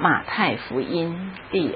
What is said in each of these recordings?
马太福音第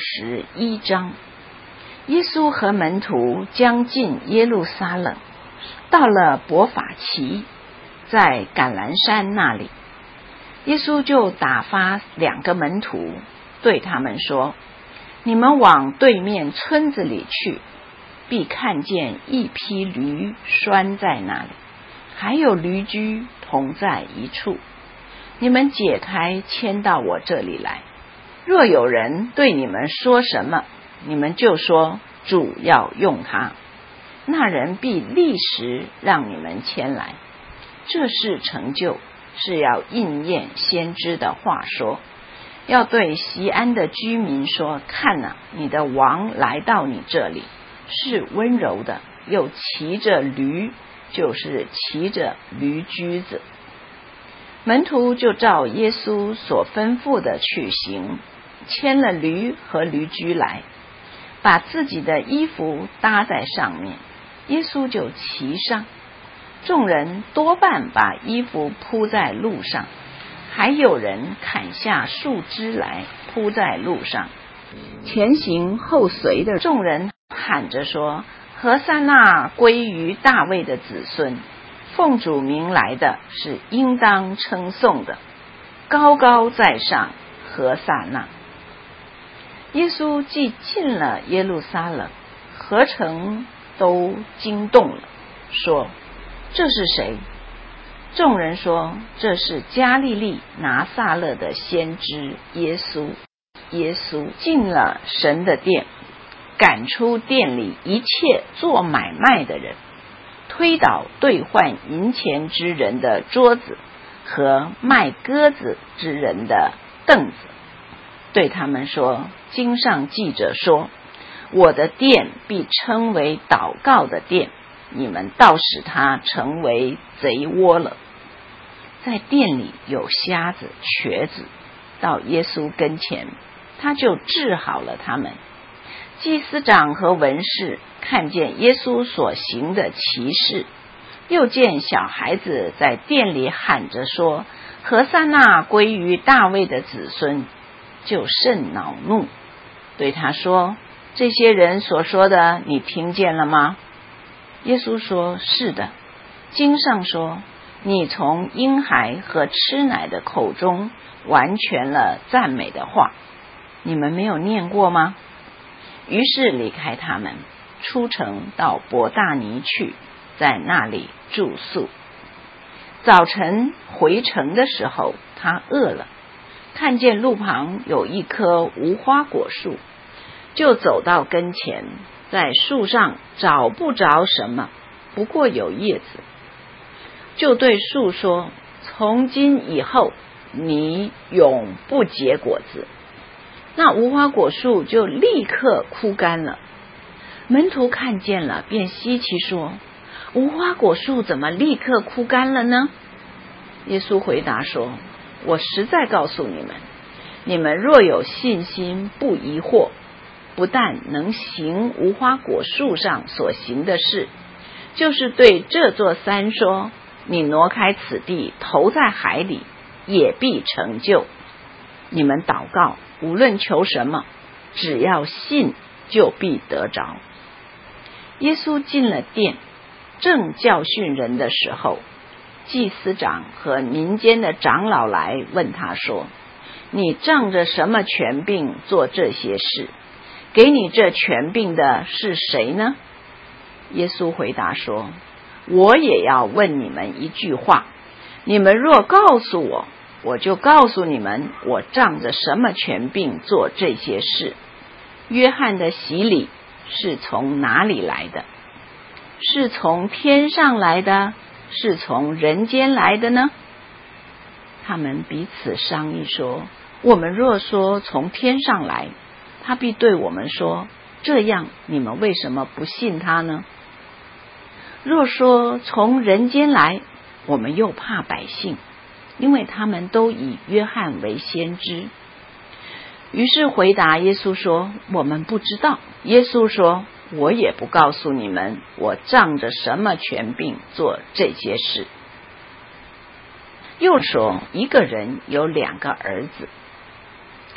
21章。耶稣和门徒将近耶路撒冷，到了伯法其，在橄榄山那里，耶稣就打发2个门徒，对他们说：你们往对面村子里去，必看见一匹驴拴在那里，还有驴驹同在一处，你们解开，牵到我这里来。若有人对你们说什么，你们就说主要用他，那人必立时让你们牵来。这事成就，是要应验先知的话说，要对锡安的居民说：看哪，你的王来到你这里，是温柔的，又骑着驴，就是骑着驴驹子。门徒就照耶稣所吩咐的去行，牵了驴和驴驹来，把自己的衣服搭在上面，耶稣就骑上。众人多半把衣服铺在路上，还有人砍下树枝来铺在路上。前行后随的众人喊着说：何塞那归于大卫的子孙，奉主名来的是应当称颂的，高高在上，何塞那。耶稣既进了耶路撒冷，何城都惊动了，说：这是谁？众人说：这是加利利拿撒勒的先知耶稣。耶稣进了神的殿，赶出店里一切做买卖的人，推倒兑换银钱之人的桌子和卖鸽子之人的凳子，对他们说：经上记着说，我的殿必称为祷告的殿，你们倒使它成为贼窝了。在殿里有瞎子瘸子，到耶稣跟前，他就治好了他们。祭司长和文士看见耶稣所行的奇事，又见小孩子在殿里喊着说：何塞那归于大卫的子孙，就甚恼怒，对他说：这些人所说的你听见了吗？耶稣说：是的，经上说，你从婴孩和吃奶的口中完全了赞美的话，你们没有念过吗？于是离开他们，出城到伯大尼去，在那里住宿。早晨回城的时候，他饿了，看见路旁有一棵无花果树，就走到跟前，在树上找不着什么，不过有叶子，就对树说：从今以后你永不结果子。那无花果树就立刻枯干了。门徒看见了，便稀奇说：无花果树怎么立刻枯干了呢？耶稣回答说：我实在告诉你们，你们若有信心，不疑惑，不但能行无花果树上所行的事，就是对这座山说：你挪开此地，投在海里，也必成就。你们祷告，无论求什么，只要信，就必得着。耶稣进了殿，正教训人的时候，祭司长和民间的长老来问他说：你仗着什么权柄做这些事？给你这权柄的是谁呢？耶稣回答说：我也要问你们一句话，你们若告诉我，我就告诉你们，我仗着什么权柄做这些事。约翰的洗礼是从哪里来的？是从天上来的，是从人间来的呢？他们彼此商议说：我们若说从天上来，他必对我们说：这样你们为什么不信他呢？若说从人间来，我们又怕百姓，因为他们都以约翰为先知。于是回答耶稣说：我们不知道。耶稣说：我也不告诉你们，我仗着什么权柄做这些事。又说，一个人有2个儿子，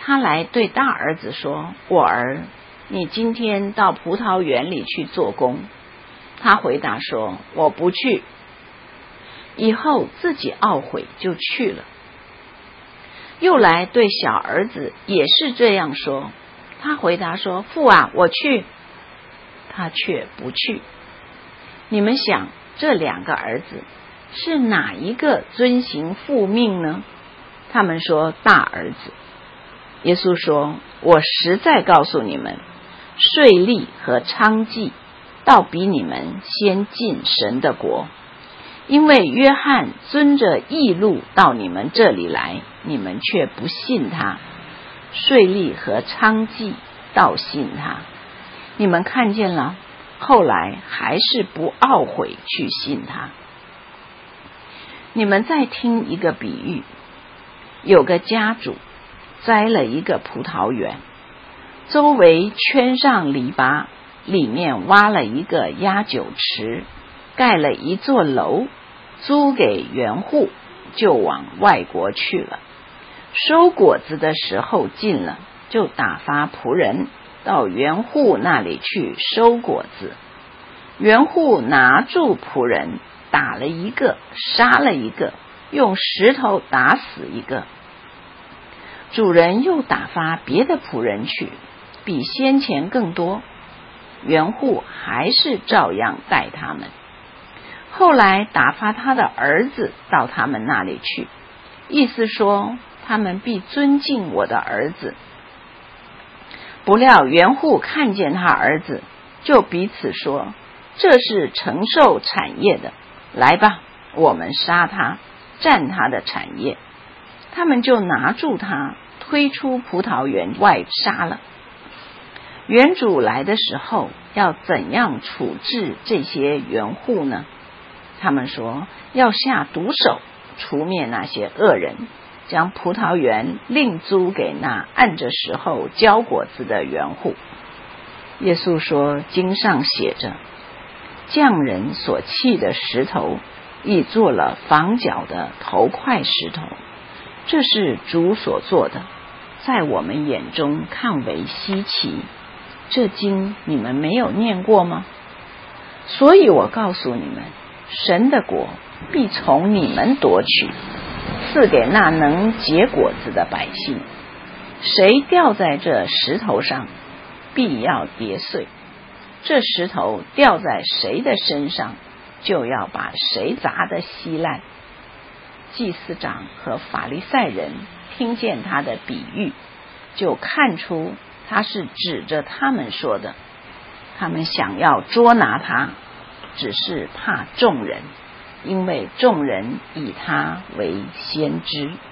他来对大儿子说：我儿，你今天到葡萄园里去做工。他回答说：我不去。以后自己懊悔就去了。又来对小儿子也是这样说。他回答说：父啊，我去。他却不去。你们想，这两个儿子是哪一个遵行父命呢？他们说大儿子。耶稣说：我实在告诉你们，税吏和娼妓倒比你们先进神的国。因为约翰遵着义路到你们这里来，你们却不信他；税吏和娼妓倒信他。你们看见了，后来还是不懊悔去信他。你们再听一个比喻，有个家主栽了一个葡萄园，周围圈上篱笆，里面挖了一个压酒池，盖了一座楼，租给园户，就往外国去了。收果子的时候近了，就打发仆人到园户那里去收果子。园户拿住仆人，打了一个，杀了一个，用石头打死一个。主人又打发别的仆人去，比先前更多。园户还是照样待他们。后来打发他的儿子到他们那里去，意思说他们必尊敬我的儿子。不料园户看见他儿子，就彼此说：这是承受产业的，来吧，我们杀他，占他的产业。他们就拿住他，推出葡萄园外杀了。园主来的时候，要怎样处置这些园户呢？他们说，要下毒手，除灭那些恶人，将葡萄园另租给那按着时候交果子的园户。耶稣说，经上写着，匠人所弃的石头，已做了房角的头块石头，这是主所做的，在我们眼中看为稀奇。这经你们没有念过吗？所以我告诉你们，神的国必从你们夺取，赐给那能结果子的百姓。谁掉在这石头上，必要跌碎；这石头掉在谁的身上，就要把谁砸得稀烂。祭司长和法利赛人听见他的比喻，就看出他是指着他们说的。他们想要捉拿他，只是怕众人，因为众人以他为先知。